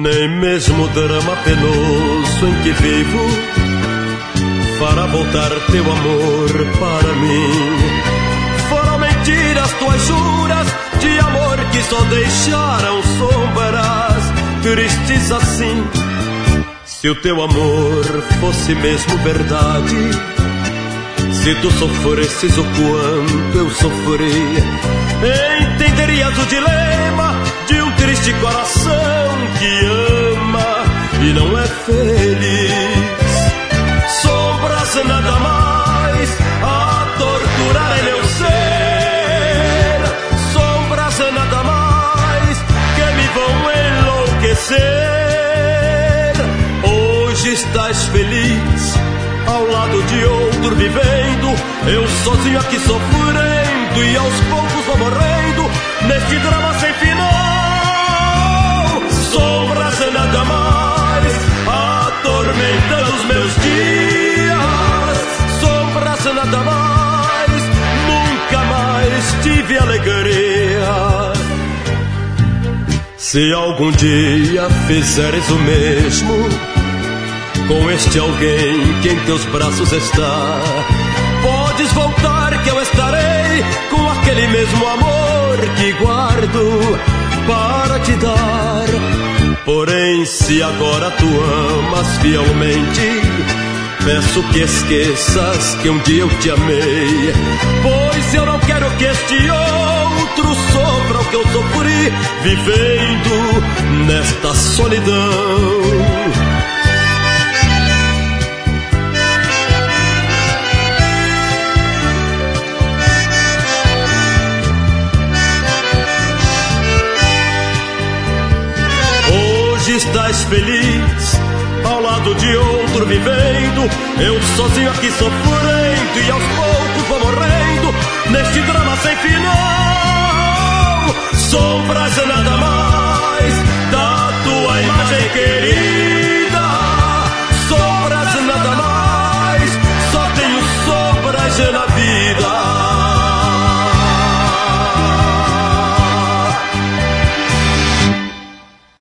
Nem mesmo o drama penoso em que vivo fará voltar teu amor para mim. Foram mentiras tuas juras de amor que só deixaram sombras tristes assim. Se o teu amor fosse mesmo verdade, se tu sofresses o quanto eu sofri, entenderias o dilema de um triste coração que ama e não é feliz. Sombras nada mais a torturar em meu ser, sombras nada mais que me vão enlouquecer. Hoje estás feliz ao lado de outro vivendo, eu sozinho aqui sofrendo e aos poucos vou morrendo neste drama sem final. Sombras nada mais atormentando os meus dias, sombras nada mais, nunca mais tive alegria. Se algum dia fizeres o mesmo com este alguém que em teus braços está, podes voltar que eu estarei com aquele mesmo amor que guardo para te dar. Porém, se agora tu amas fielmente, peço que esqueças que um dia eu te amei, pois eu não quero que este outro sofra o que eu sofri vivendo nesta solidão. Hoje estás feliz ao lado de outro vivendo, eu sozinho aqui sofrendo e aos poucos vou morrendo neste drama sem final. Sombras nada mais da tua imagem querida, sombras nada mais, só tenho sombras na vida.